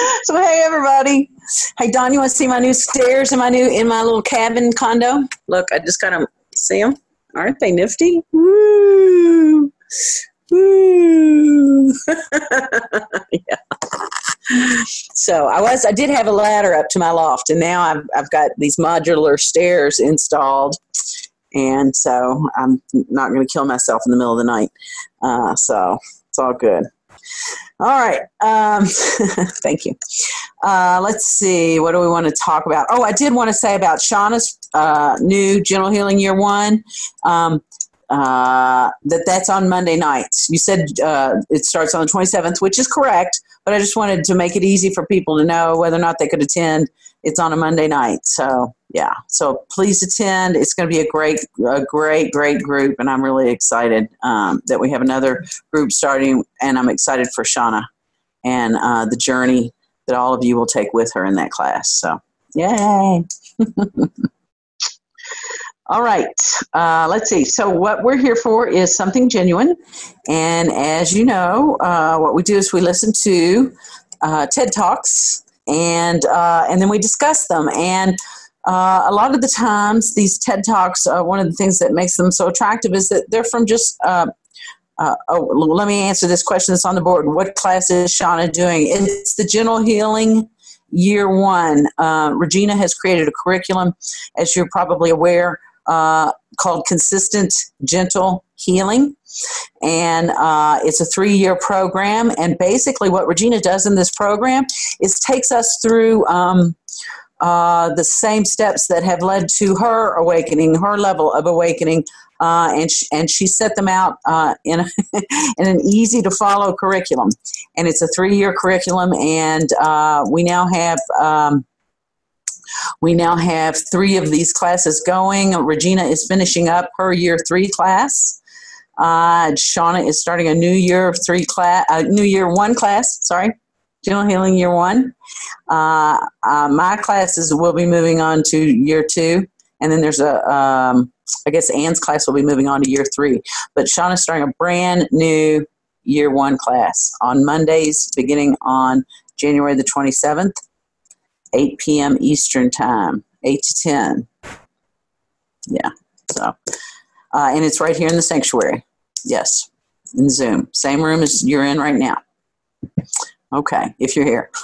So hey everybody. Hey Don, you want to see my new stairs in my little cabin condo? Look, I just got them. See them? Aren't they nifty? Woo! Woo! Yeah. So I did have a ladder up to my loft, and now I've got these modular stairs installed, and so I'm not going to kill myself in the middle of the night. So it's all good. All right. Thank you. Let's see. What do we want to talk about? Oh, I did want to say about Shauna's new Gentle Healing Year 1. That's on Monday nights. You said it starts on the 27th, which is correct, but I just wanted to make it easy for people to know whether or not they could attend. It's on a Monday night. So, yeah. So please attend. It's going to be a great group, and I'm really excited that we have another group starting, and I'm excited for Shauna and the journey that all of you will take with her in that class. So, yay. All right. Let's see. So what we're here for is Something Genuine. And as you know, what we do is we listen to TED Talks and then we discuss them. And a lot of the times these TED Talks, one of the things that makes them so attractive is that they're from just, let me answer this question that's on the board. What class is Shauna doing? It's the Gentle Healing Year 1. Regina has created a curriculum, as you're probably aware, called Consistent Gentle Healing. And it's a 3-year program. And basically what Regina does in this program is takes us through the same steps that have led to her awakening, her level of awakening. And she set them out in an easy-to-follow curriculum. And it's a 3-year curriculum. And we now have 3 of these classes going. Regina is finishing up her Year 3 class. Shauna is starting a new Year 1 class. Gentle Healing Year 1. My classes will be moving on to Year 2, and then there's I guess Anne's class will be moving on to Year 3. But Shauna's starting a brand new Year 1 class on Mondays, beginning on January the 27th. 8 p.m. Eastern Time, 8 to 10. Yeah, so, and it's right here in the sanctuary. Yes, in Zoom. Same room as you're in right now. Okay, if you're here.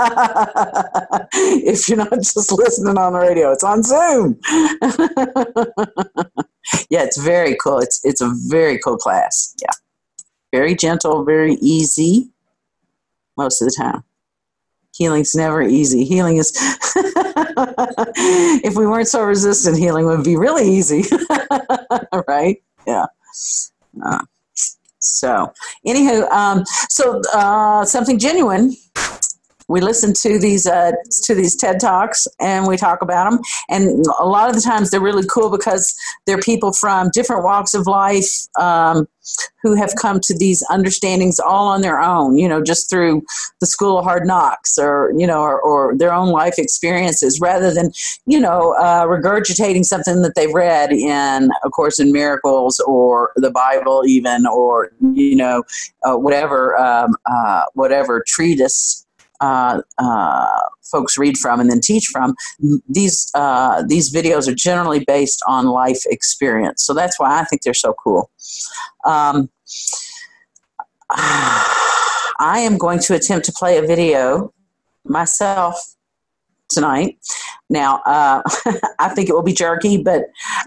If you're not just listening on the radio, it's on Zoom. Yeah, it's very cool. It's a very cool class. Yeah, very gentle, very easy most of the time. Healing's never easy. Healing is, if we weren't so resistant, healing would be really easy. Right? Yeah. So, anywho, Something Genuine. We listen to these TED Talks and we talk about them. And a lot of the times they're really cool because they're people from different walks of life who have come to these understandings all on their own, just through the School of Hard Knocks or their own life experiences rather than, regurgitating something that they've read in A Course in Miracles or the Bible even or, whatever treatise folks read from and then teach from. These videos are generally based on life experience. So that's why I think they're so cool. I am going to attempt to play a video myself tonight. Now, I think it will be jerky, but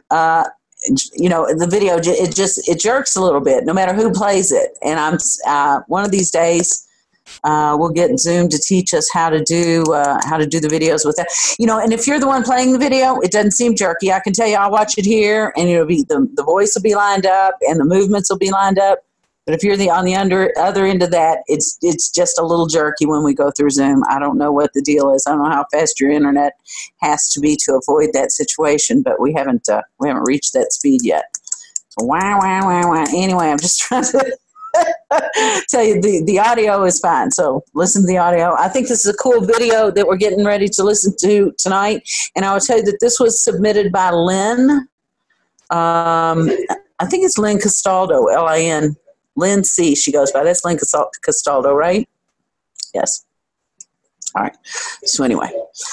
the video, it jerks a little bit no matter who plays it. And I'm one of these days, we'll get Zoom to teach us how to do the videos with that. And if you're the one playing the video, it doesn't seem jerky. I can tell you, I'll watch it here, and it'll be the voice will be lined up, and the movements will be lined up. But if you're on the other end of that, it's just a little jerky when we go through Zoom. I don't know what the deal is. I don't know how fast your internet has to be to avoid that situation, but we haven't reached that speed yet. So wah. Anyway, I'm just trying to tell you the audio is fine. So listen to the audio. I think this is a cool video that we're getting ready to listen to tonight. And I will tell you that this was submitted by Lynn. I think it's Lynn Castaldo, Lin. Lynn C. She goes by. That's Lynn Castaldo, right? Yes. All right. So anyway,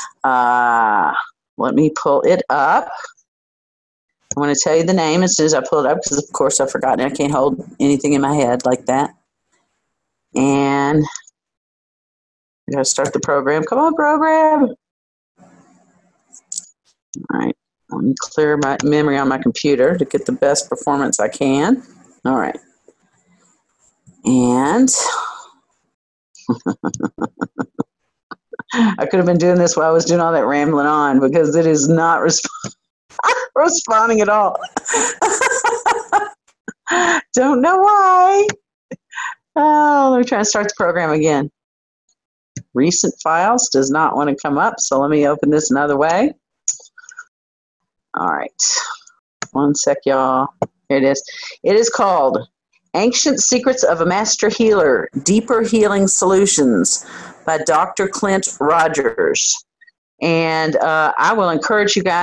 let me pull it up. I want to tell you the name as soon as I pull it up because, of course, I've forgotten. I can't hold anything in my head like that. And I got to start the program. Come on, program. All right. Let me clear my memory on my computer to get the best performance I can. All right. And I could have been doing this while I was doing all that rambling on because it is not responding at all. Don't know why. Oh, let me try to start the program again. Recent files does not want to come up, so let me open this another way. All right. One sec, y'all. Here it is. It is called Ancient Secrets of a Master Healer, Deeper Healing Solutions by Dr. Clint Rogers. And I will encourage you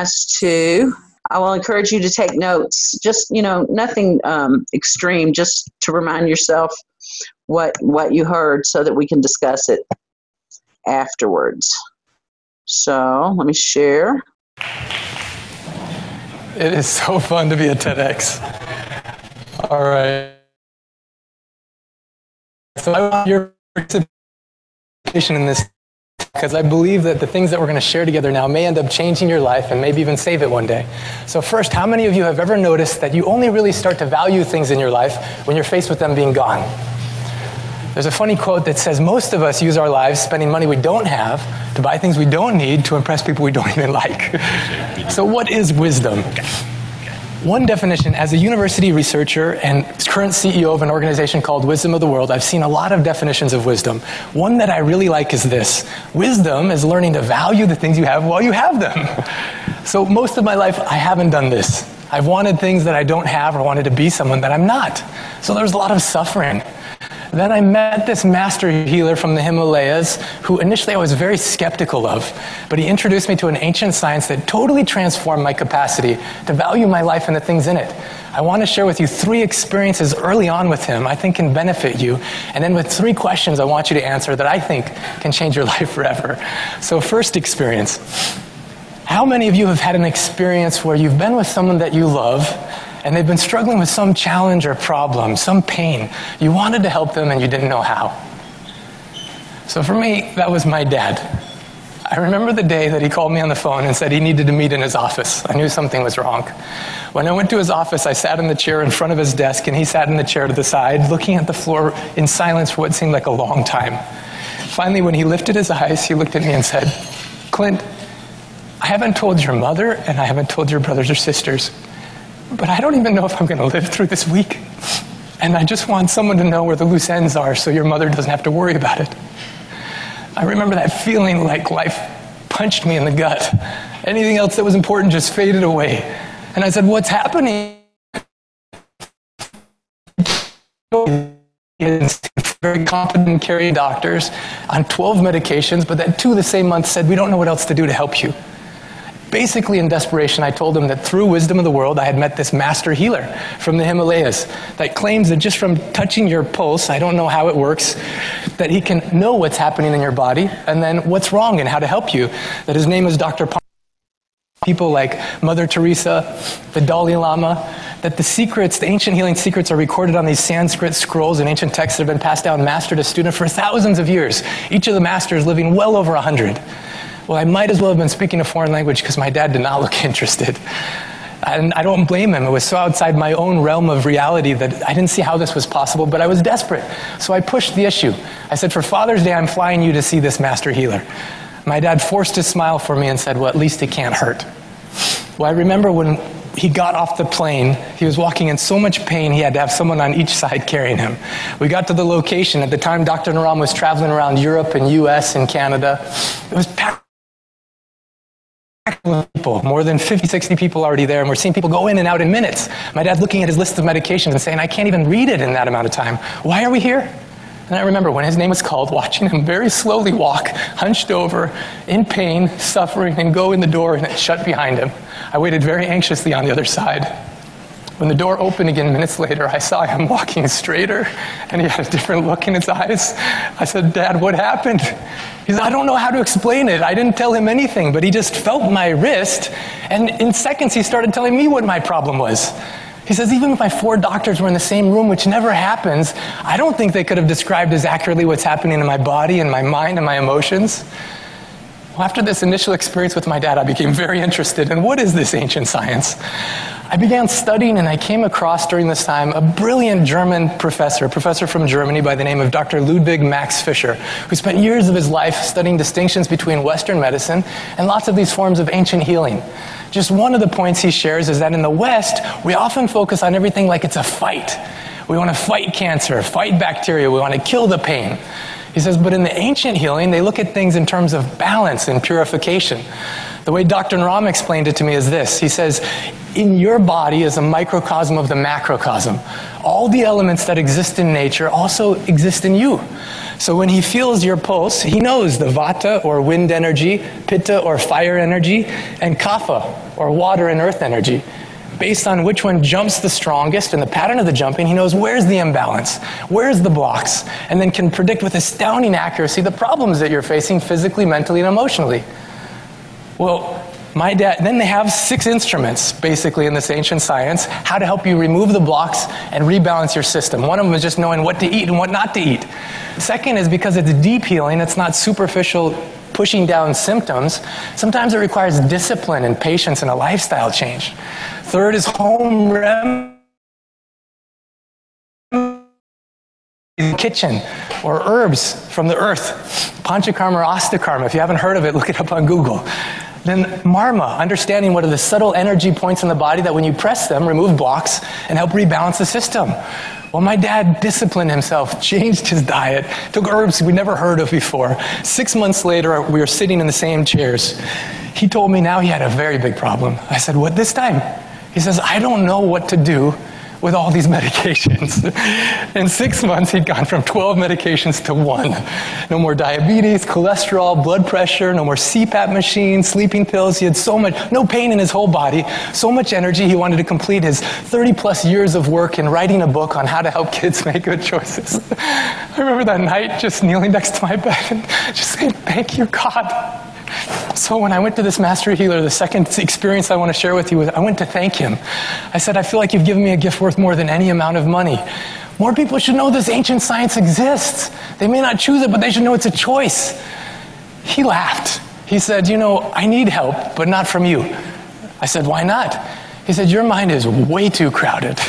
to take notes. Just, nothing extreme, just to remind yourself what you heard so that we can discuss it afterwards. So let me share. It is so fun to be at TEDx. All right. So I want your participation in this because I believe that the things that we're going to share together now may end up changing your life and maybe even save it one day. So first, how many of you have ever noticed that you only really start to value things in your life when you're faced with them being gone? There's a funny quote that says most of us use our lives spending money we don't have to buy things we don't need to impress people we don't even like. So what is wisdom? One definition, as a university researcher and current CEO of an organization called Wisdom of the World, I've seen a lot of definitions of wisdom. One that I really like is this. Wisdom is learning to value the things you have while you have them. So most of my life, I haven't done this. I've wanted things that I don't have or wanted to be someone that I'm not. So there's a lot of suffering. Then I met this master healer from the Himalayas, who initially I was very skeptical of, but he introduced me to an ancient science that totally transformed my capacity to value my life and the things in it. I want to share with you 3 experiences early on with him I think can benefit you, and then with 3 questions I want you to answer that I think can change your life forever. So first experience. How many of you have had an experience where you've been with someone that you love, and they've been struggling with some challenge or problem, some pain? You wanted to help them and you didn't know how. So for me, that was my dad. I remember the day that he called me on the phone and said he needed to meet in his office. I knew something was wrong. When I went to his office, I sat in the chair in front of his desk and he sat in the chair to the side, looking at the floor in silence for what seemed like a long time. Finally, when he lifted his eyes, he looked at me and said, "Clint, I haven't told your mother and I haven't told your brothers or sisters, but I don't even know if I'm going to live through this week. And I just want someone to know where the loose ends are so your mother doesn't have to worry about it." I remember that feeling like life punched me in the gut. Anything else that was important just faded away. And I said, "What's happening?" Very competent, carrying doctors on 12 medications, but that 2 the same month said, "We don't know what else to do to help you." Basically, in desperation, I told him that through Wisdom of the World, I had met this master healer from the Himalayas that claims that just from touching your pulse, I don't know how it works, that he can know what's happening in your body and then what's wrong and how to help you. That his name is Dr. People like Mother Teresa, the Dalai Lama, that the secrets, the ancient healing secrets, are recorded on these Sanskrit scrolls and ancient texts that have been passed down master to student for thousands of years, each of the masters living well over 100. Well, I might as well have been speaking a foreign language because my dad did not look interested. And I don't blame him. It was so outside my own realm of reality that I didn't see how this was possible, but I was desperate. So I pushed the issue. I said, "For Father's Day, I'm flying you to see this master healer." My dad forced a smile for me and said, "Well, at least it can't hurt." Well, I remember when he got off the plane, he was walking in so much pain, he had to have someone on each side carrying him. We got to the location. At the time, Dr. Naram was traveling around Europe and US and Canada. It was packed with people, more than 50, 60 people already there, and we're seeing people go in and out in minutes. My dad's looking at his list of medications and saying, "I can't even read it in that amount of time. Why are we here?" And I remember when his name was called, watching him very slowly walk, hunched over, in pain, suffering, and go in the door, and it shut behind him. I waited very anxiously on the other side. When the door opened again minutes later, I saw him walking straighter, and he had a different look in his eyes. I said, "Dad, what happened?" He said, "I don't know how to explain it. I didn't tell him anything, but he just felt my wrist, and in seconds he started telling me what my problem was." He says, "Even if my 4 doctors were in the same room, which never happens, I don't think they could have described as accurately what's happening in my body and my mind and my emotions." Well, after this initial experience with my dad, I became very interested in what is this ancient science. I began studying, and I came across during this time a brilliant German professor, a professor from Germany by the name of Dr. Ludwig Max Fischer, who spent years of his life studying distinctions between Western medicine and lots of these forms of ancient healing. Just one of the points he shares is that in the West, we often focus on everything like it's a fight. We want to fight cancer, fight bacteria, we want to kill the pain. He says, but in the ancient healing, they look at things in terms of balance and purification. The way Dr. Naram explained it to me is this. He says, in your body is a microcosm of the macrocosm. All the elements that exist in nature also exist in you. So when he feels your pulse, he knows the vata or wind energy, pitta or fire energy, and kapha or water and earth energy. Based on which one jumps the strongest and the pattern of the jumping, he knows where's the imbalance, where's the blocks, and then can predict with astounding accuracy the problems that you're facing physically, mentally, and emotionally. Well, my dad, then they have 6 instruments, basically, in this ancient science, how to help you remove the blocks and rebalance your system. One of them is just knowing what to eat and what not to eat. Second is because it's deep healing, it's not superficial pushing down symptoms. Sometimes it requires discipline and patience and a lifestyle change. Third is home remedy. Kitchen or herbs from the earth. Panchakarma or Astakarma. If you haven't heard of it, look it up on Google. Then Marma, understanding what are the subtle energy points in the body that when you press them, remove blocks and help rebalance the system. Well, my dad disciplined himself, changed his diet, took herbs we'd never heard of before. 6 months later, we were sitting in the same chairs. He told me now he had a very big problem. I said, "What this time?" He says, "I don't know what to do with all these medications." In 6 months, he'd gone from 12 medications to 1. No more diabetes, cholesterol, blood pressure, no more CPAP machines, sleeping pills. He had so much, no pain in his whole body, so much energy. He wanted to complete his 30-plus years of work in writing a book on how to help kids make good choices. I remember that night just kneeling next to my bed and just saying, "Thank you, God." So when I went to this master healer, the second experience I want to share with you was I went to thank him. I said, "I feel like you've given me a gift worth more than any amount of money. More people should know this ancient science exists. They may not choose it, but they should know it's a choice." He laughed. He said, "You know, I need help, but not from you." I said, "Why not?" He said, "Your mind is way too crowded."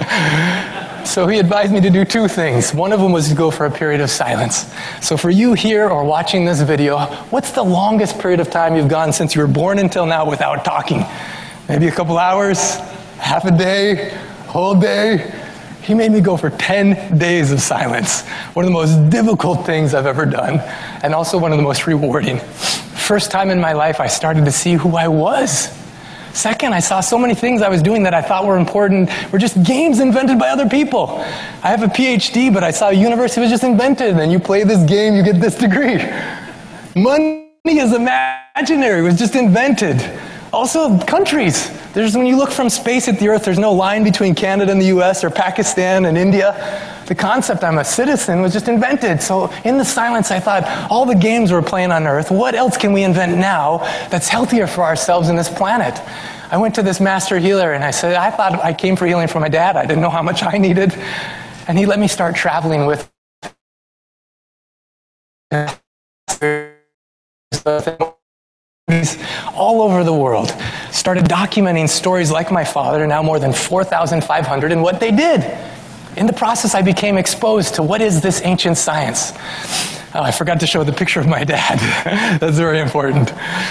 So he advised me to do 2 things. One of them was to go for a period of silence. So for you here or watching this video, what's the longest period of time you've gone since you were born until now without talking? Maybe a couple hours, half a day, whole day? He made me go for 10 days of silence. One of the most difficult things I've ever done, and also one of the most rewarding. First time in my life I started to see who I was. Second, I saw so many things I was doing that I thought were important were just games invented by other people. I have a PhD, but I saw a university was just invented, and you play this game, you get this degree. Money is imaginary, it was just invented. Also, countries. When you look from space at the Earth, there's no line between Canada and the US or Pakistan and India. The concept I'm a citizen was just invented. So in the silence, I thought, all the games we're playing on Earth, what else can we invent now that's healthier for ourselves and this planet? I went to this master healer and I said, I thought I came for healing for my dad. I didn't know how much I needed. And he let me start traveling with all over the world. Started documenting stories like my father, now more than 4,500, and what they did. In the process, I became exposed to what is this ancient science. Oh, I forgot to show the picture of my dad. That's very important.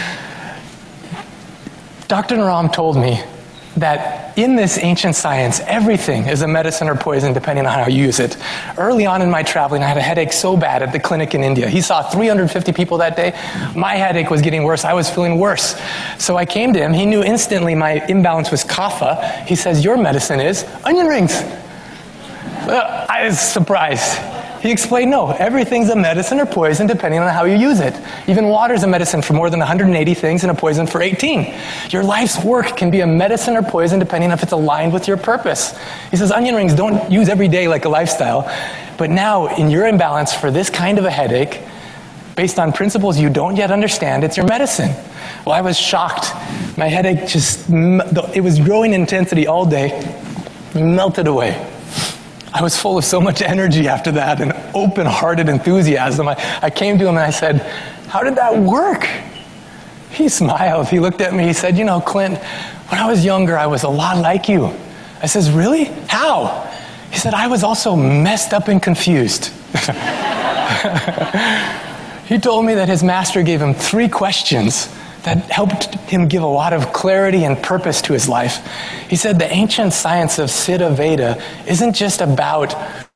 Dr. Naram told me that in this ancient science, everything is a medicine or poison depending on how you use it. Early on in my traveling, I had a headache so bad at the clinic in India. He saw 350 people that day. My headache was getting worse. I was feeling worse. So I came to him. He knew instantly my imbalance was kapha. He says, your medicine is onion rings. I was surprised. He explained, no, everything's a medicine or poison depending on how you use it. Even water's a medicine for more than 180 things and a poison for 18. Your life's work can be a medicine or poison depending on if it's aligned with your purpose. He says onion rings don't use every day like a lifestyle, but now in your imbalance for this kind of a headache, based on principles you don't yet understand, it's your medicine. Well, I was shocked. My headache it was growing in intensity all day, melted away. I was full of so much energy after that and open-hearted enthusiasm. I came to him and I said, how did that work? He smiled. He looked at me. He said, Clint, when I was younger, I was a lot like you. I says, really? How? He said, I was also messed up and confused. He told me that his master gave him 3 questions that helped him give a lot of clarity and purpose to his life. He said the ancient science of Siddha Veda isn't just about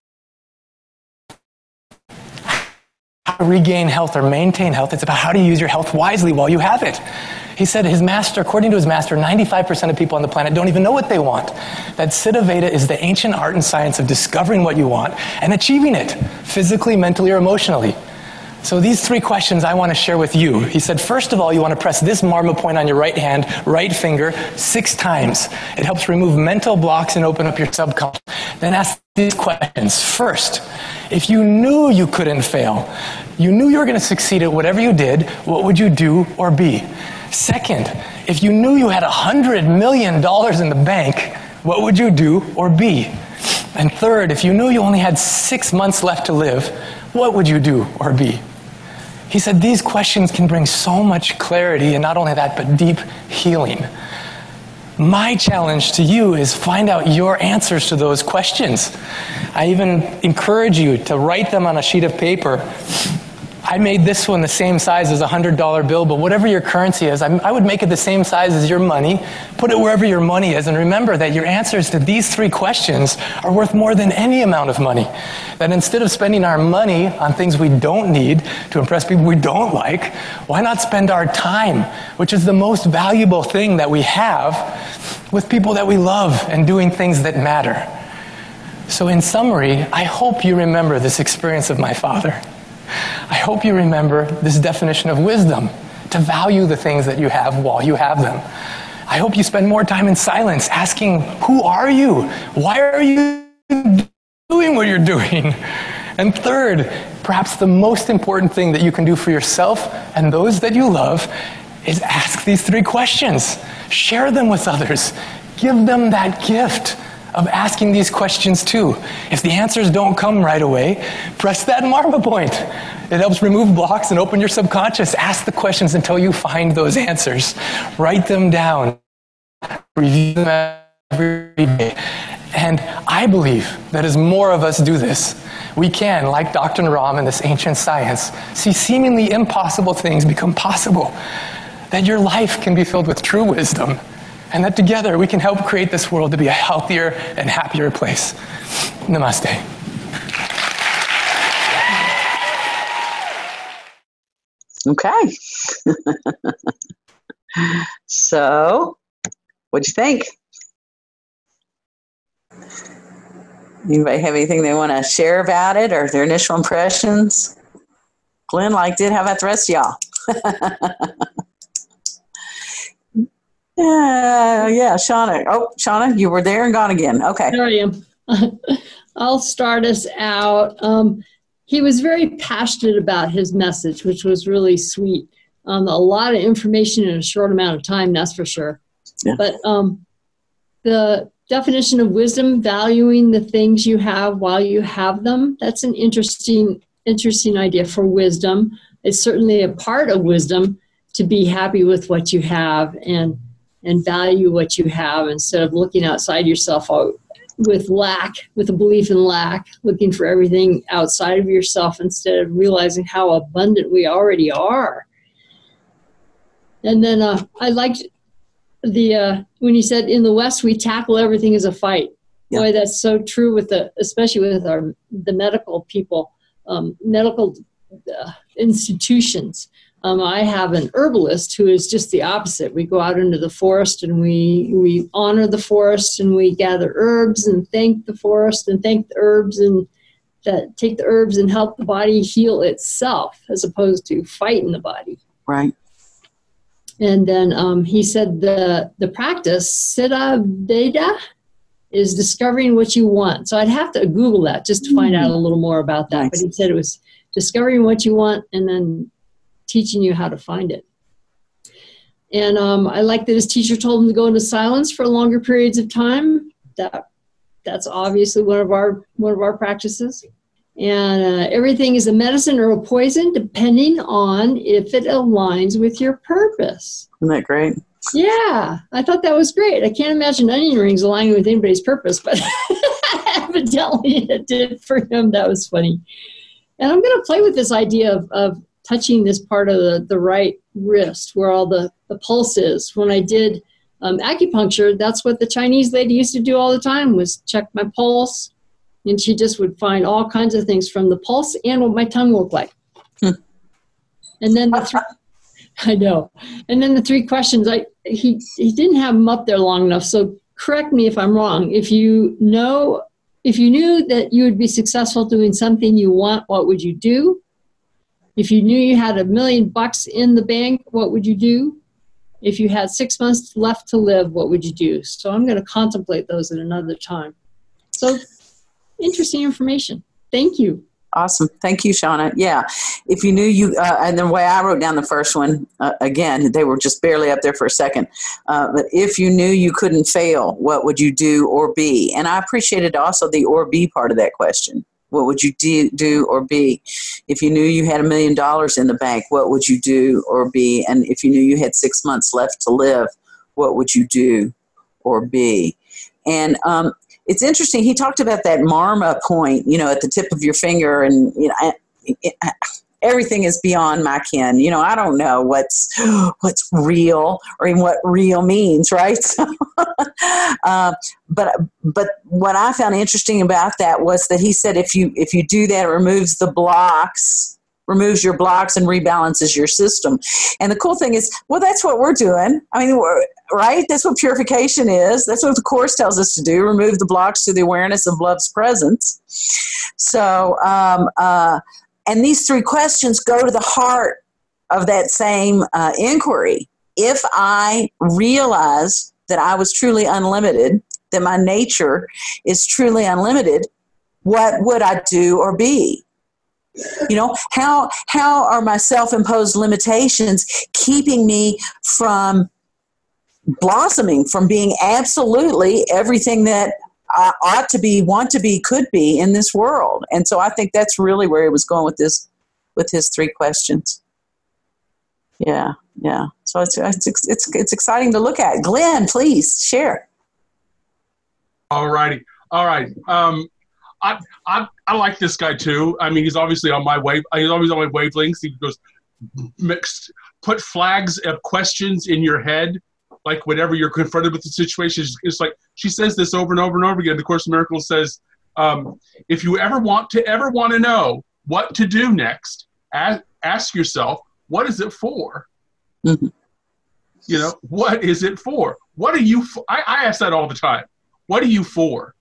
how to regain health or maintain health. It's about how to use your health wisely while you have it. He said his master, according to his master, 95% of people on the planet don't even know what they want. That Siddha Veda is the ancient art and science of discovering what you want and achieving it, physically, mentally, or emotionally. So these 3 questions I want to share with you. He said, first of all, you want to press this marma point on your right hand, right finger, 6 times. It helps remove mental blocks and open up your subconscious. Then ask these questions. First, if you knew you couldn't fail, you knew you were going to succeed at whatever you did, what would you do or be? Second, if you knew you had $100 million in the bank, what would you do or be? And third, if you knew you only had 6 months left to live, what would you do or be? He said these questions can bring so much clarity, and not only that, but deep healing. My challenge to you is find out your answers to those questions. I even encourage you to write them on a sheet of paper. I made this one the same size as a $100 bill, but whatever your currency is, I would make it the same size as your money. Put it wherever your money is, and remember that your answers to these 3 questions are worth more than any amount of money. That instead of spending our money on things we don't need to impress people we don't like, why not spend our time, which is the most valuable thing that we have, with people that we love and doing things that matter. So in summary, I hope you remember this experience of my father. I hope you remember this definition of wisdom, to value the things that you have while you have them. I hope you spend more time in silence asking, who are you? Why are you doing what you're doing? And third, perhaps the most important thing that you can do for yourself and those that you love is ask these 3 questions. Share them with others. Give them that gift of asking these questions too. If the answers don't come right away, press that marma point. It helps remove blocks and open your subconscious. Ask the questions until you find those answers. Write them down. Review them every day. And I believe that as more of us do this, we can, like Dr. Naram and this ancient science, see seemingly impossible things become possible. That your life can be filled with true wisdom. And that together we can help create this world to be a healthier and happier place. Namaste. Okay. So, what'd you think? Anybody have anything they want to share about it or their initial impressions? Glenn liked it. How about the rest of y'all? Yeah, Shauna. Oh, Shauna, you were there and gone again. Okay. There I am. I'll start us out. He was very passionate about his message, which was really sweet. A lot of information in a short amount of time, that's for sure. Yeah. But the definition of wisdom, valuing the things you have while you have them, that's an interesting idea for wisdom. It's certainly a part of wisdom to be happy with what you have and value what you have instead of looking outside yourself with a belief in lack, looking for everything outside of yourself instead of realizing how abundant we already are. And then I liked when he said, in the West, we tackle everything as a fight. Yeah. Boy, that's so true especially with the medical people, medical institutions. I have an herbalist who is just the opposite. We go out into the forest and we honor the forest and we gather herbs and thank the forest and thank the herbs and that take the herbs and help the body heal itself as opposed to fighting the body. Right. And then he said the practice, Siddha Veda, is discovering what you want. So I'd have to Google that just to find out a little more about that. Nice. But he said it was discovering what you want and then teaching you how to find it. And I like that his teacher told him to go into silence for longer periods of time. That's obviously one of our practices. And everything is a medicine or a poison depending on if it aligns with your purpose. Isn't that great? Yeah, I thought that was great. I can't imagine onion rings aligning with anybody's purpose, but evidently it did for him. That was funny. And I'm going to play with this idea of touching this part of the right wrist where all the pulse is. When I did acupuncture, that's what the Chinese lady used to do all the time, was check my pulse. And she just would find all kinds of things from the pulse and what my tongue looked like. And then I know. And then the 3 questions, he didn't have them up there long enough, so correct me if I'm wrong. If you knew that you would be successful doing something you want, what would you do? If you knew you had $1 million in the bank, what would you do? If you had 6 months left to live, what would you do? So I'm going to contemplate those at another time. So interesting information. Thank you. Awesome. Thank you, Shauna. Yeah. If you knew you, and the way I wrote down the first one, again, they were just barely up there for a second. But if you knew you couldn't fail, what would you do or be? And I appreciated also the or be part of that question. What would you do or be? If you knew you had $1 million in the bank, what would you do or be? And if you knew you had 6 months left to live, what would you do or be? And, it's interesting. He talked about that marma point, at the tip of your finger, and everything is beyond my ken. I don't know what's real or even what real means, right? But what I found interesting about that was that he said if you do that, it removes your blocks and rebalances your system. And the cool thing is, well, that's what we're doing. I mean, right? That's what purification is. That's what the Course tells us to do, remove the blocks to the awareness of love's presence. So, and these 3 questions go to the heart of that same inquiry. If I realized that I was truly unlimited, that my nature is truly unlimited, what would I do or be? How are my self-imposed limitations keeping me from blossoming, from being absolutely everything that I ought to be, want to be, could be in this world? And so I think that's really where he was going with his 3 questions. Yeah. So it's exciting to look at. Glenn, please share. All right. I like this guy too. I mean, he's obviously on my wave. He's always on my wavelengths. He goes put flags of questions in your head, like whenever you're confronted with the situation. It's like she says this over and over and over again. The Course in Miracles says, if you ever want to know what to do next, ask yourself, what is it for? Mm-hmm. What is it for? What are you? I ask that all the time. What are you for?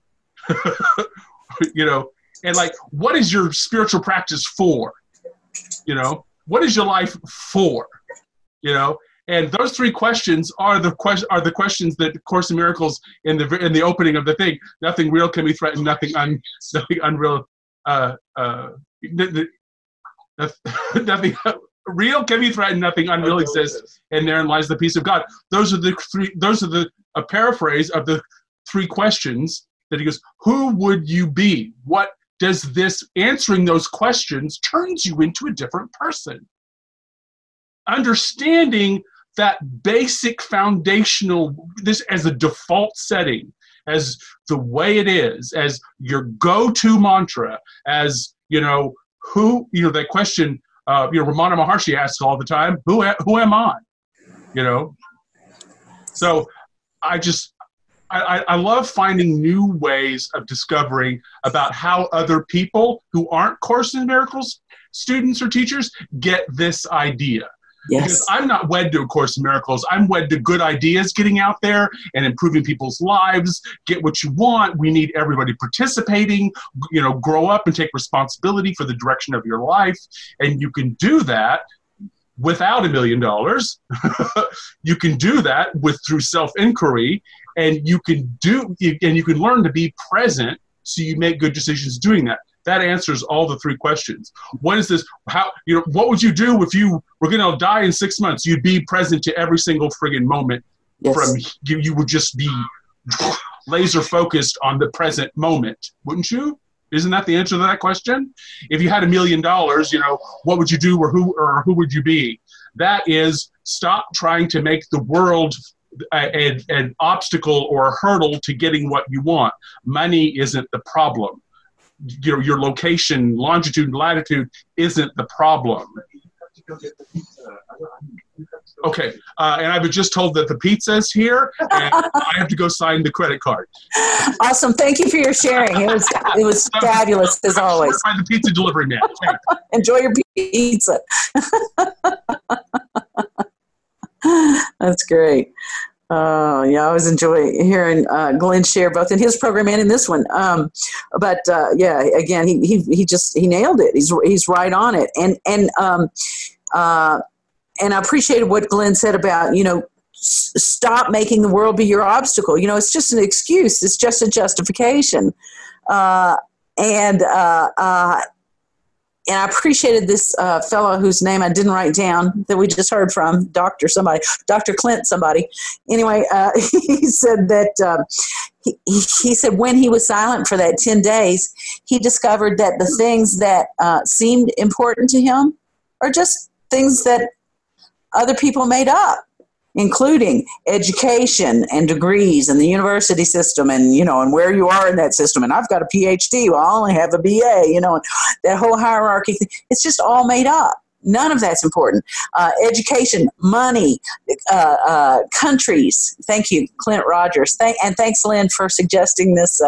And like, what is your spiritual practice for? What is your life for? And those 3 questions are the questions that Course in Miracles in the opening of the thing. Nothing real can be threatened. Nothing unreal. Nothing real can be threatened. Nothing unreal exists, and therein lies the peace of God. Those are the 3. Those are a paraphrase of the 3 questions that he goes. Who would you be? What does this answering those questions turns you into a different person? Understanding that basic foundational, this as a default setting, as the way it is, as your go-to mantra, as that question, Ramana Maharshi asks all the time, who am I? So I love finding new ways of discovering about how other people who aren't Course in Miracles students or teachers get this idea. Yes. Because I'm not wed to A Course in Miracles. I'm wed to good ideas getting out there and improving people's lives. Get what you want. We need everybody participating, grow up and take responsibility for the direction of your life. And you can do that without $1 million. You can do that through self-inquiry, and you can learn to be present so you make good decisions doing that. That answers all the 3 questions. What is this? What would you do if you were going to die in 6 months? You'd be present to every single friggin' moment. Yes. You would just be laser focused on the present moment, wouldn't you? Isn't that the answer to that question? If you had $1 million, what would you do, or who would you be? That is, stop trying to make the world an obstacle or a hurdle to getting what you want. Money isn't the problem. Your location, longitude, and latitude isn't the problem. Okay, and I was just told that the pizza's here, and I have to go sign the credit card. Awesome! Thank you for your sharing. It was fabulous as always. By the pizza delivery man. Enjoy your pizza. That's great. I always enjoy hearing Glenn share both in his program and in this one. Again, he nailed it. He's right on it. And I appreciated what Glenn said about, stop making the world be your obstacle. It's just an excuse. It's just a justification. And I appreciated this fellow whose name I didn't write down that we just heard from, Dr. Clint somebody. Anyway, he said that he said when he was silent for that 10 days, he discovered that the things that seemed important to him are just things that other people made up, including education and degrees and the university system and, and where you are in that system. And I've got a PhD. Well, I only have a BA, and that whole hierarchy thing. It's just all made up. None of that's important. Education, money, countries. Thank you, Clint Rogers. And thanks, Lynn, for suggesting this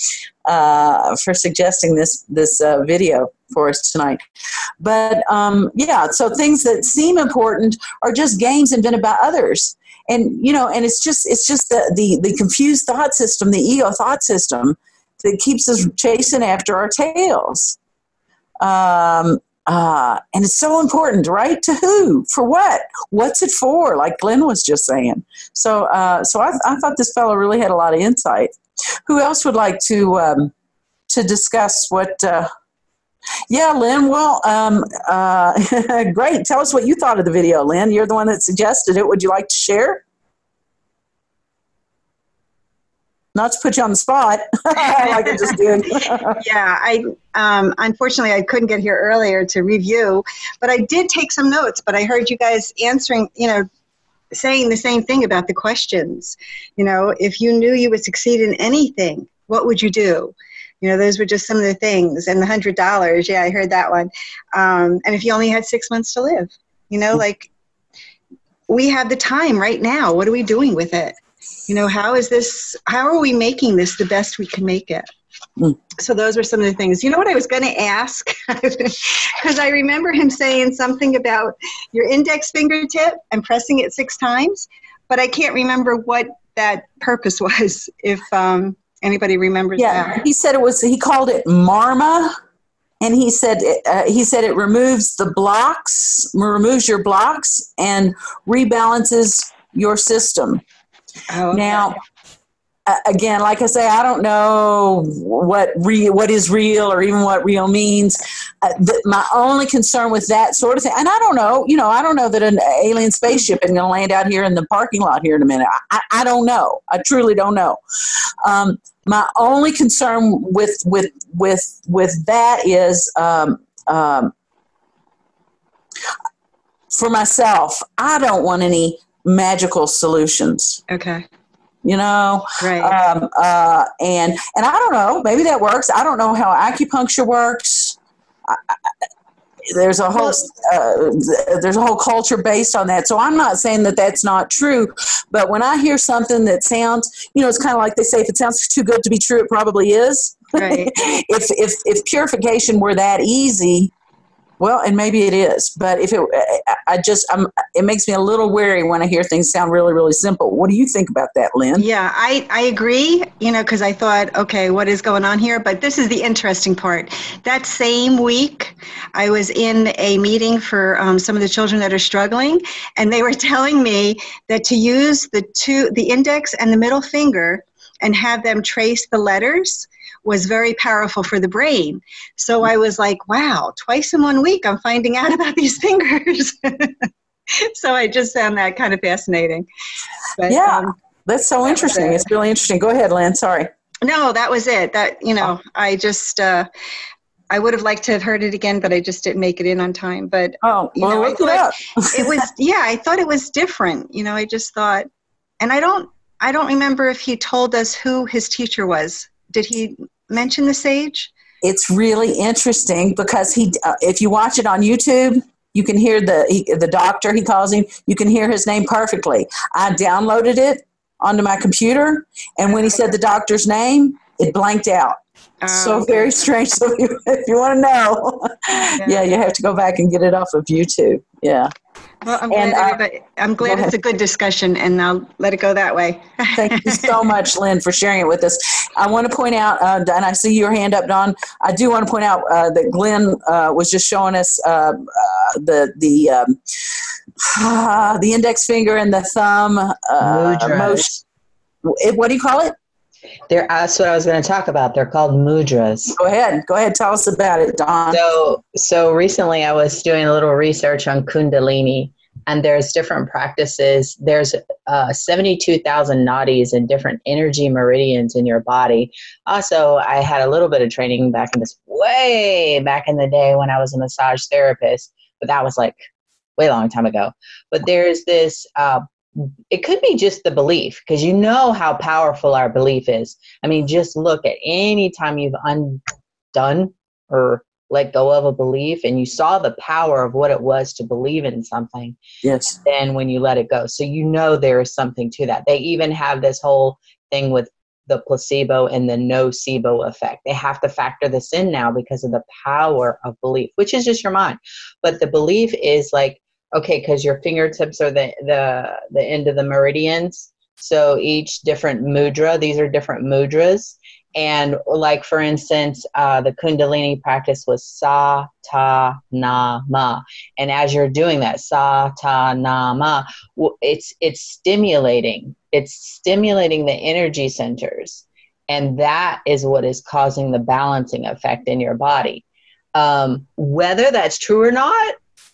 video for us tonight. But so things that seem important are just games invented by others. And and it's just the confused thought system, the ego thought system, that keeps us chasing after our tails. And it's so important, right? To who? For what? What's it for? Like Glenn was just saying. So I thought this fellow really had a lot of insight. Who else would like to discuss what? Lynn. Well, great. Tell us what you thought of the video, Lynn. You're the one that suggested it. Would you like to share? Not to put you on the spot, like I just did. I unfortunately I couldn't get here earlier to review, but I did take some notes. But I heard you guys answering, saying the same thing about the questions. If you knew you would succeed in anything, what would you do? Those were just some of the things. And the $100, I heard that one. And if you only had 6 months to live, like we have the time right now. What are we doing with it? How are we making this the best we can make it? So those were some of the things. You know what I was going to ask? Because I remember him saying something about your index fingertip and pressing it 6 times, but I can't remember what that purpose was, if anybody remembers that. He said he called it Marma, and he said it removes your blocks and rebalances your system. Oh, okay. Now, again, like I say, I don't know what is real or even what real means. My only concern with that sort of thing, and I don't know, I don't know that an alien spaceship is going to land out here in the parking lot here in a minute. I don't know. I truly don't know. My only concern with that is, for myself, I don't want any magical solutions. Okay. Right. And I don't know, maybe that works. I don't know how acupuncture works. There's a whole culture based on that. So I'm not saying that that's not true, but when I hear something that sounds, it's kind of like they say, if it sounds too good to be true, it probably is. Right. If purification were that easy, Well, and maybe it is, but if it, it makes me a little wary when I hear things sound really, really simple. What do you think about that, Lynn? Yeah, I agree, because I thought, okay, what is going on here? But this is the interesting part. That same week, I was in a meeting for some of the children that are struggling, and they were telling me that to use the index and the middle finger and have them trace the letters was very powerful for the brain. So I was like, wow, twice in 1 week, I'm finding out about these fingers. So I just found that kind of fascinating. But, yeah, that's so interesting. It's really interesting. Go ahead, Lynn. Sorry. No, that was it. I just, I would have liked to have heard it again, but I just didn't make it in on time. But, look it up. It was, I thought it was different. I just thought, and I don't remember if he told us who his teacher was. Did he mention the sage? It's really interesting because if you watch it on YouTube, you can hear the doctor, he calls him, you can hear his name perfectly. I downloaded it onto my computer, and when he said the doctor's name, it blanked out. So very strange. So if you want to know, you have to go back and get it off of YouTube. Yeah. Well, I'm glad it's a good discussion, and I'll let it go that way. Thank you so much, Lynn, for sharing it with us. I want to point out, and I see your hand up, Dawn. I do want to point out that Glenn was just showing us the index finger and the thumb motion. What do you call it? That's what I was going to talk about. They're called mudras. Go ahead. Tell us about it, Dawn. So recently I was doing a little research on Kundalini, and there's different practices. There's 72,000 nadis and different energy meridians in your body. Also, I had a little bit of training way back in the day when I was a massage therapist, but that was like way long time ago. But there's this it could be just the belief, because you know how powerful our belief is. I mean, just look at any time you've undone or let go of a belief and you saw the power of what it was to believe in something. Yes. Then when you let it go. So there is something to that. They even have this whole thing with the placebo and the nocebo effect. They have to factor this in now because of the power of belief, which is just your mind. But the belief is like, okay, because your fingertips are the end of the meridians. So each different mudra, these are different mudras. And like, for instance, the Kundalini practice was sa, ta, na, ma. And as you're doing that, sa, ta, na, ma, it's stimulating. It's stimulating the energy centers. And that is what is causing the balancing effect in your body. Whether that's true or not,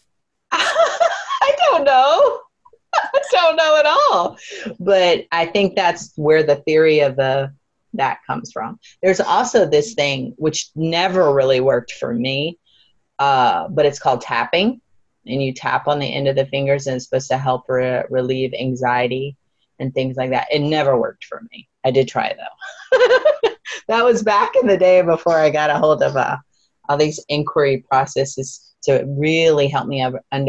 I don't know. I don't know at all. But I think that's where the theory of that comes from. There's also this thing which never really worked for me, but it's called tapping. And you tap on the end of the fingers, and it's supposed to help relieve anxiety and things like that. It never worked for me. I did try, though. That was back in the day before I got a hold of all these inquiry processes to really help me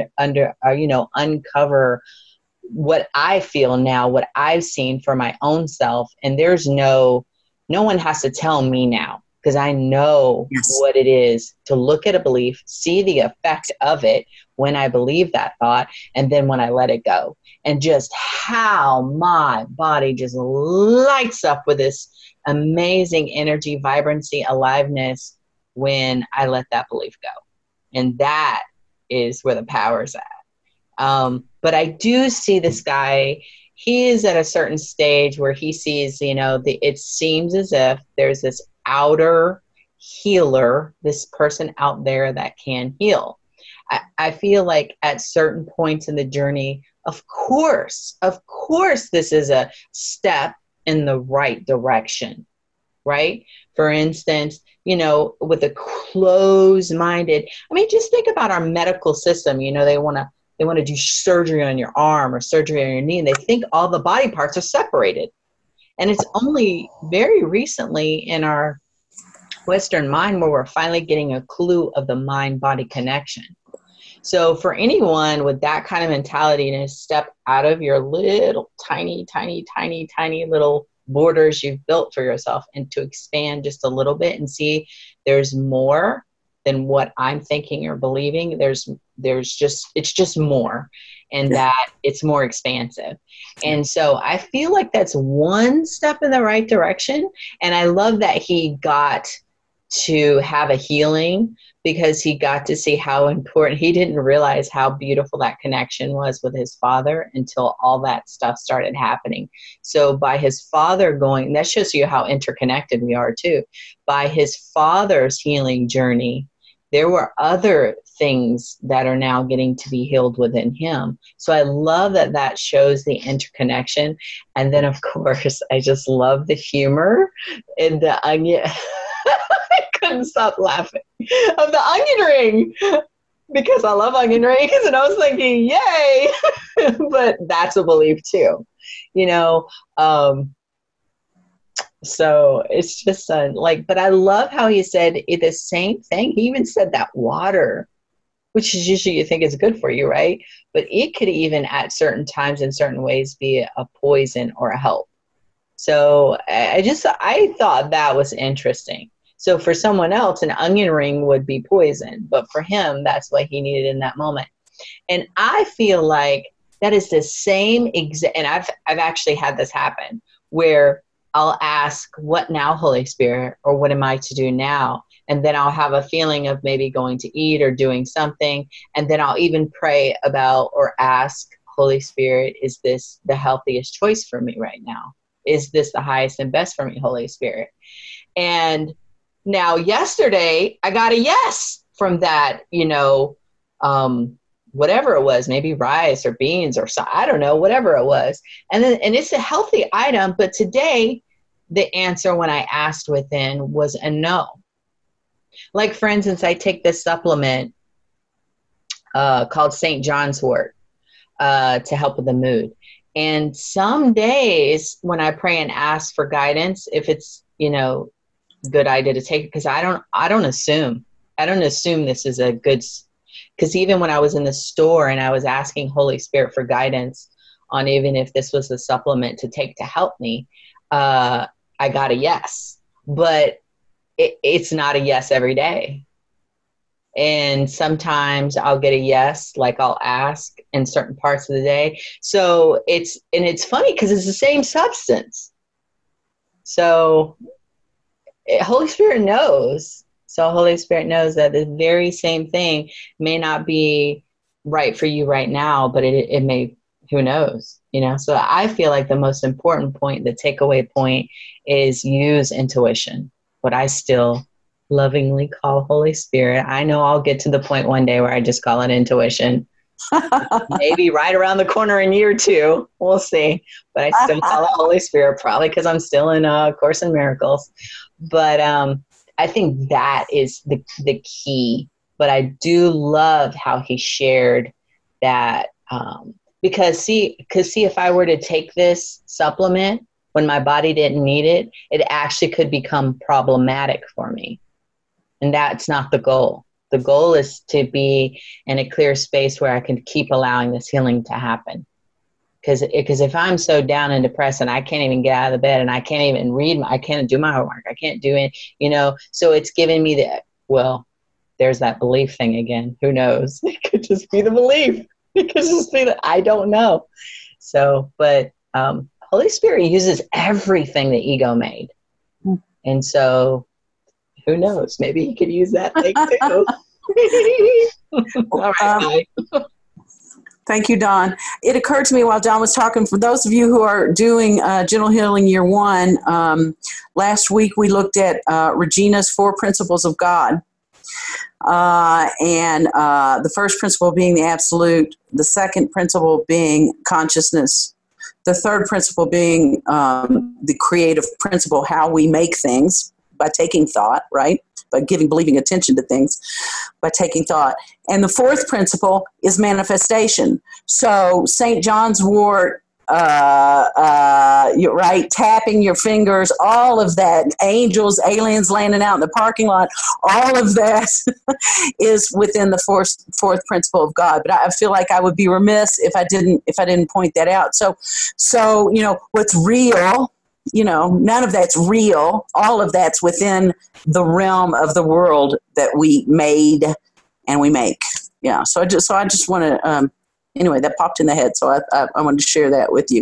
uncover what I feel now, what I've seen for my own self. And there's no one has to tell me now, because I know what it is to look at a belief, see the effect of it when I believe that thought, and then when I let it go, and just how my body just lights up with this amazing energy, vibrancy, aliveness when I let that belief go. And that is where the power's at. But I do see this guy, he is at a certain stage where he sees, it seems as if there's this outer healer, this person out there that can heal. I feel like at certain points in the journey, of course, this is a step in the right direction, right? For instance, with a closed-minded, just think about our medical system. They want to do surgery on your arm or surgery on your knee, and they think all the body parts are separated. And it's only very recently in our Western mind where we're finally getting a clue of the mind-body connection. So for anyone with that kind of mentality to step out of your little tiny little borders you've built for yourself and to expand just a little bit and see there's more, than what I'm thinking or believing. It's just more, and that it's more expansive. And so I feel like that's one step in the right direction. And I love that he got to have a healing, because he got to see how important, he didn't realize how beautiful that connection was with his father until all that stuff started happening. So by his father going, that shows you how interconnected we are too. By his father's healing journey, there were other things that are now getting to be healed within him. So I love that shows the interconnection. And then, of course, I just love the humor in the onion. I couldn't stop laughing of the onion ring, because I love onion rings, and I was thinking, yay! But that's a belief too, you know. So it's just but I love how he said the same thing. He even said that water, which is usually you think is good for you, right? But it could even at certain times in certain ways be a poison or a help. So I thought that was interesting. So for someone else, an onion ring would be poison, but for him, that's what he needed in that moment. And I feel like that is the same and I've actually had this happen, where I'll ask, what now, Holy Spirit, or what am I to do now? And then I'll have a feeling of maybe going to eat or doing something. And then I'll even pray about or ask, Holy Spirit, is this the healthiest choice for me right now? Is this the highest and best for me, Holy Spirit? And now yesterday I got a yes from that, whatever it was, maybe rice or beans or so, I don't know, whatever it was. And it's a healthy item. But today the answer when I asked within was a no. Like, for instance, I take this supplement called St. John's wort to help with the mood. And some days when I pray and ask for guidance, if it's, good idea to take it, because I don't assume this is a good, because even when I was in the store and I was asking Holy Spirit for guidance on even if this was a supplement to take to help me, I got a yes, but it's not a yes every day. And sometimes I'll get a yes, like I'll ask in certain parts of the day. So it's funny because it's the same substance. So Holy Spirit knows. So Holy Spirit knows that the very same thing may not be right for you right now, but it may, who knows, So I feel like the most important point, the takeaway point, is use intuition, what I still lovingly call Holy Spirit. I know I'll get to the point one day where I just call it intuition. Maybe right around the corner in year 2, we'll see. But I still call it Holy Spirit, probably because I'm still in Course in Miracles. But I think that is the key. But I do love how he shared that, because if I were to take this supplement when my body didn't need it, it actually could become problematic for me. And that's not the goal. The goal is to be in a clear space where I can keep allowing this healing to happen. Because if I'm so down and depressed and I can't even get out of the bed and I can't even read, I can't do my homework, I can't do it, so it's giving me there's that belief thing again. Who knows? It could just be the belief. It could just be that I don't know. So, but Holy Spirit uses everything the ego made. And so who knows? Maybe he could use that thing too. All right. Thank you, Dawn. It occurred to me while Dawn was talking, for those of you who are doing Gentle Healing Year 1, last week we looked at Regina's 4 Principles of God. And the first principle being the absolute, the second principle being consciousness, the third principle being the creative principle, how we make things by taking thought, right? By believing attention to things, by taking thought. And the fourth principle is manifestation. So St. John's wort, you're right, tapping your fingers, all of that, angels, aliens landing out in the parking lot, all of that is within the fourth principle of God. But I feel like I would be remiss if I didn't point that out. So what's real none of that's real. All of that's within the realm of the world that we made and we make. Yeah. So I just want to, anyway, that popped in the head. So I wanted to share that with you.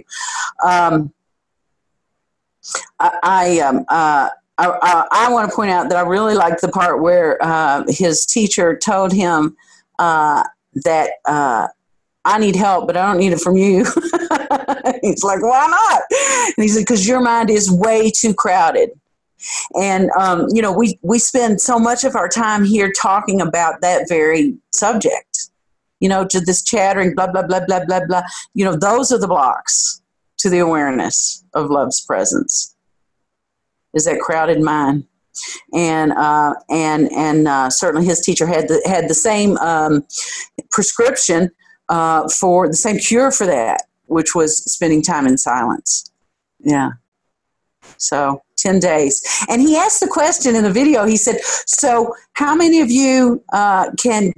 I want to point out that I really like the part where his teacher told him that I need help, but I don't need it from you. He's like, why not? And he said, because your mind is way too crowded. And, we spend so much of our time here talking about that very subject, to this chattering, blah, blah, blah, blah, blah, blah. Those are the blocks to the awareness of love's presence, is that crowded mind. And certainly his teacher had the same prescription for the same cure for that, which was spending time in silence. Yeah. So 10 days. And he asked the question in the video, he said, so how many of you can,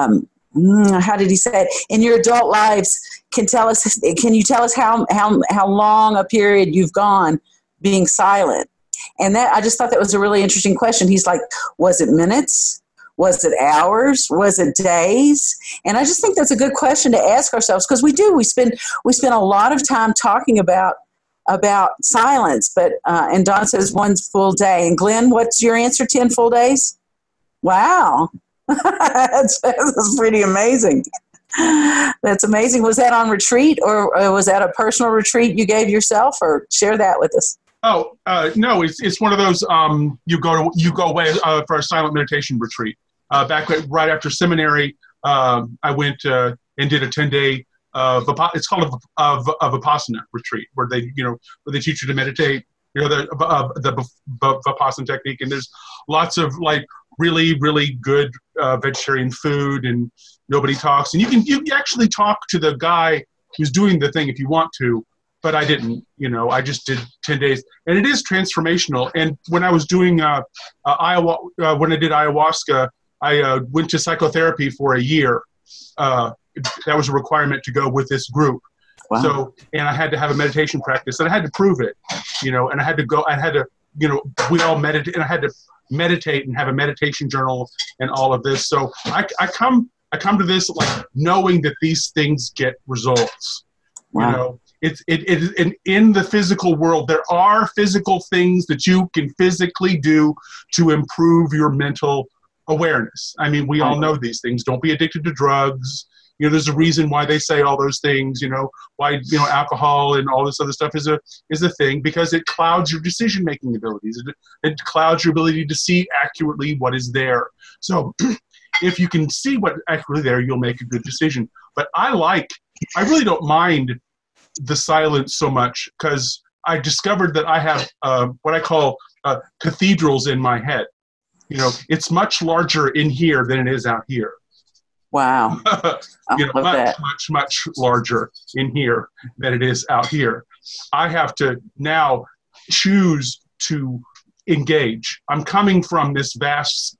how did he say it? In your adult lives can you tell us how long a period you've gone being silent? And I just thought that was a really interesting question. He's like, was it minutes? Was it hours? Was it days? And I just think that's a good question to ask ourselves, because we spend a lot of time talking about silence, but and Don says 1 full day. And Glenn, what's your answer? 10 full days? Wow. that's pretty amazing. That's amazing. Was that on retreat, or was that a personal retreat you gave yourself, or share that with us? Oh, no, it's one of those, you go away for a silent meditation retreat. Right after seminary, I went and did a 10-day, it's called a Vipassana retreat, where they teach you to meditate, the Vipassana technique. And there's lots of really, really good vegetarian food, and nobody talks. And you can actually talk to the guy who's doing the thing if you want to. But I didn't, I just did 10 days, and it is transformational. And when I was doing when I did ayahuasca, I went to psychotherapy for a year. That was a requirement to go with this group. Wow. So, and I had to have a meditation practice, and I had to prove it, and I had to, we all meditate, and I had to meditate and have a meditation journal and all of this. So I come to this knowing that these things get results. Wow. It's in the physical world, there are physical things that you can physically do to improve your mental awareness. I mean, we all know these things. Don't be addicted to drugs. There's a reason why they say all those things, why, alcohol and all this other stuff is a thing, because it clouds your decision-making abilities. It clouds your ability to see accurately what is there. So if you can see what accurately there, you'll make a good decision. But I really don't mind the silence so much, because I discovered that I have what I call cathedrals in my head. It's much larger in here than it is out here. Wow. Much larger in here than it is out here. I have to now choose to engage. I'm coming from this vast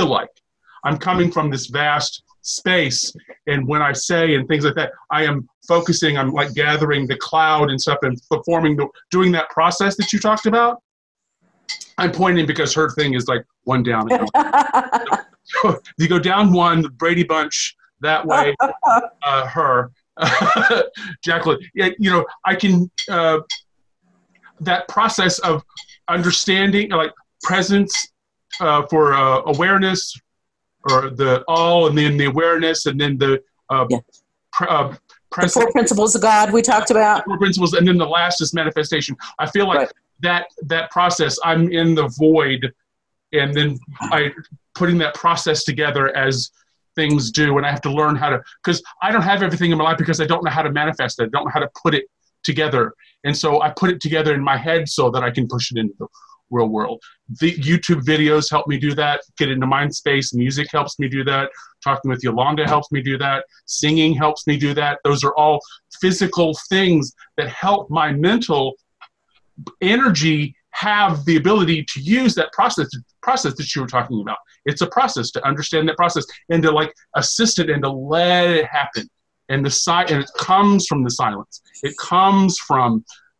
space, and when I say and things like that, I am focusing, I'm gathering the cloud and stuff and doing that process that you talked about. I'm pointing because her thing is one down. So you go down one, Brady Bunch that way, her, Jacqueline. I can, that process of understanding, presence for awareness, or the all, and then the awareness, and then the the 4 principles of God we talked about. 4 principles, and then the last is manifestation. I feel like that process, I'm in the void, and then I putting that process together as things do, and I have to learn how to, because I don't have everything in my life, because I don't know how to manifest it. I don't know how to put it together. And so I put it together in my head so that I can push it into the real world. The YouTube videos help me do that. Get into mind space. Music helps me do that. Talking with Yolanda helps me do that. Singing helps me do that. Those are all physical things that help my mental energy have the ability to use that process that you were talking about. It's a process to understand that process and to assist it and to let it happen. And it comes from the silence. It comes from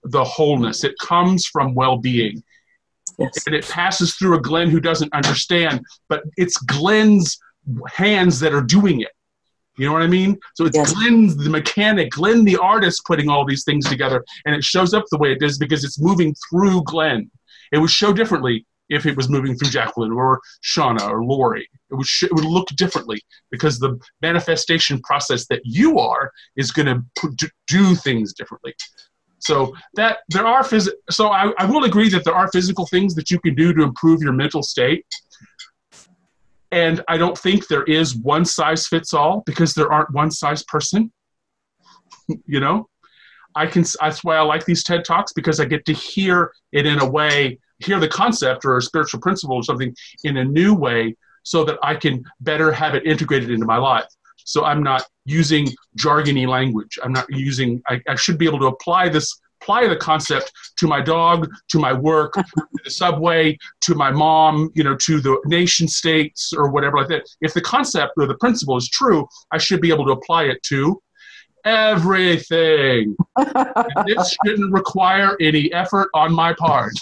the wholeness. It comes from well-being. Yes. And it passes through a Glenn who doesn't understand, but it's Glenn's hands that are doing it. You know what I mean? So it's Yes. Glenn, the mechanic, Glenn, the artist, putting all these things together, and it shows up the way it does because it's moving through Glenn. It would show differently if it was moving through Jacqueline or Shauna or Lori. It would look differently because the manifestation process that you are is going to do things differently. So that there are so I will agree that there are physical things that you can do to improve your mental state. And I don't think there is one size fits all because there aren't one size person. You know, that's why I like these TED Talks, because I get to hear it in a way, hear the concept or a spiritual principle or something in a new way so that I can better have it integrated into my life. So I'm not using jargony language. I'm not using, I should be able to apply the concept to my dog, to my work, to the subway, to my mom, you know, to the nation states or whatever like that. If the concept or the principle is true, I should be able to apply it to everything. And this shouldn't require any effort on my part.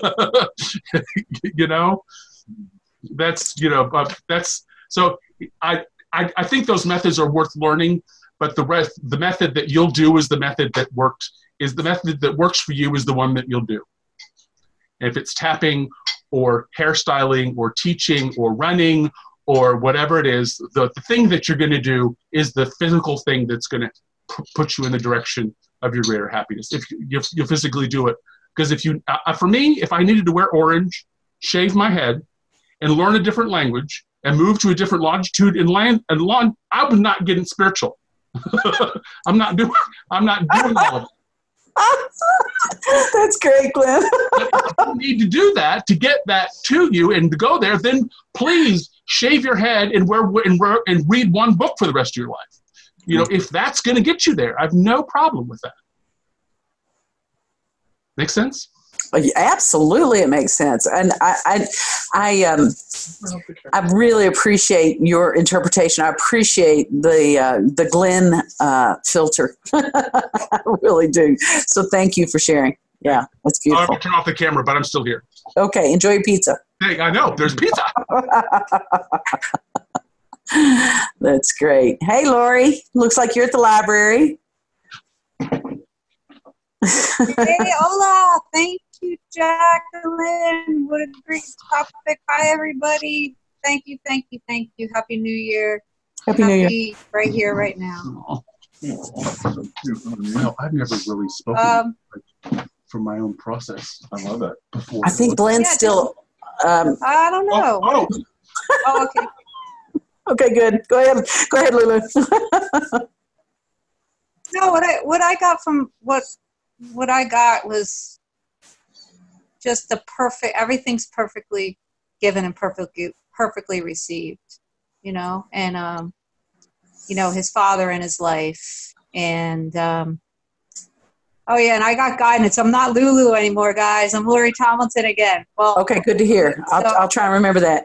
You know, so I think those methods are worth learning, but the method that you'll do is the method that works for you is the one that you'll do. And if it's tapping or hairstyling or teaching or running or whatever it is, the thing that you're going to do is the physical thing that's going to put you in the direction of your greater happiness. If you physically do it. Because for me, if I needed to wear orange, shave my head, and learn a different language, and move to a different longitude and land, I was not getting spiritual. I'm not doing all of it. That's great, Glenn. If you need to do that to get that to you and to go there, then please shave your head and read one book for the rest of your life. You know, if that's going to get you there, I have no problem with that. Make sense? Absolutely, it makes sense, and I really appreciate your interpretation. I appreciate the Glenn filter. I really do. So thank you for sharing. Yeah, that's beautiful. I'm going to turn off the camera, but I'm still here. Okay, enjoy your pizza. Hey, I know there's pizza. That's great. Hey, Lori, looks like you're at the library. Hey, hola. Thank you, Jacqueline. What a great topic. Hi, everybody. Thank you. Happy New Year. Happy New Year. Right here, right now. No, I've never really spoken from my own process. I love it. Before I think Glenn's still. I don't know. Oh, okay. Okay, good. Go ahead, Lulu. No, what I got from what I got was just the perfect. Everything's perfectly given and perfectly received. You know, and you know, his father in his life, and oh yeah, and I got guidance. I'm not Lulu anymore, guys. I'm Lori Tomlinson again. Well, okay, good to hear. I'll try and remember that.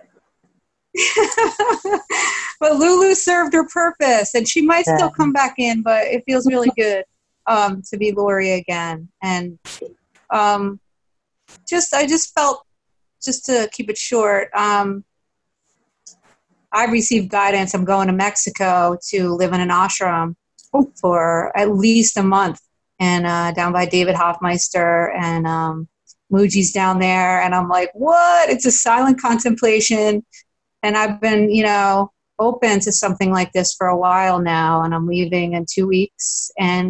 But Lulu served her purpose, and she might still come back in, but it feels really good to be Lori again. And I just felt, just to keep it short, I received guidance. I'm going to Mexico to live in an ashram for at least a month, and down by David Hoffmeister, and Muji's down there, and I'm like, what? It's a silent contemplation. And I've been, you know, open to something like this for a while now, and I'm leaving in 2 weeks, and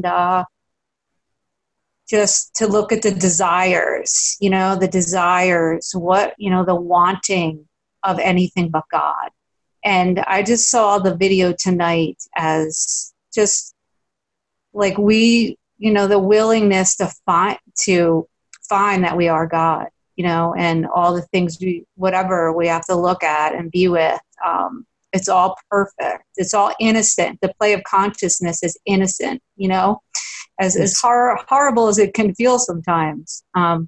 just to look at the desires, you know, the wanting of anything but God. And I just saw the video tonight as just like the willingness to find that we are God. You know, and all the things whatever we have to look at and be with, it's all perfect. It's all innocent. The play of consciousness is innocent, you know, as horrible as it can feel sometimes.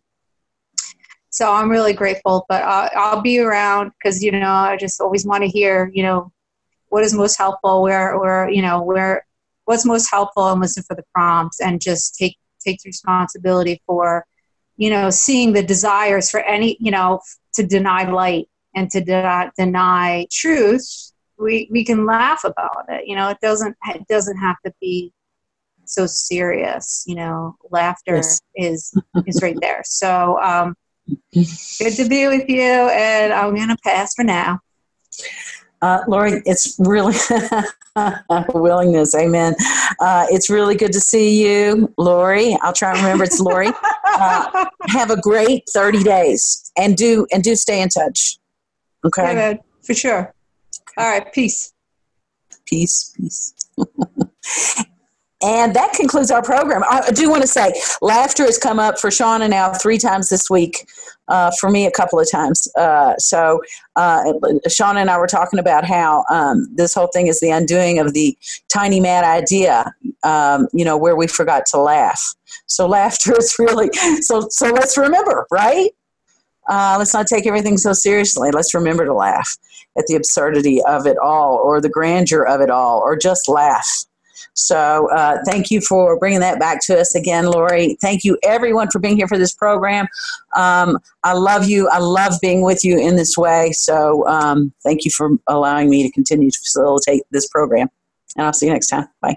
So I'm really grateful, but I'll be around because, you know, I just always want to hear, you know, what is most helpful, what's most helpful, and listen for the prompts, and just take takes responsibility for, seeing the desires for any, to deny light and to deny truth. We can laugh about it. It doesn't have to be so serious. Laughter is right there. So good to be with you, and I'm going to pass for now. Lori, it's really willingness. Amen. It's really good to see you, Lori. I'll try and remember it's Lori. Have a great 30 days and do stay in touch. Okay. Yeah, for sure. All right. Peace. Peace. And that concludes our program. I do want to say, laughter has come up for Shauna now 3 times this week, for me a couple of times. So Shauna and I were talking about how this whole thing is the undoing of the tiny mad idea, where we forgot to laugh. So laughter is really, so let's remember, right? Let's not take everything so seriously. Let's remember to laugh at the absurdity of it all, or the grandeur of it all, or just laugh. So thank you for bringing that back to us again, Lori. Thank you, everyone, for being here for this program. I love you. I love being with you in this way. So thank you for allowing me to continue to facilitate this program. And I'll see you next time. Bye.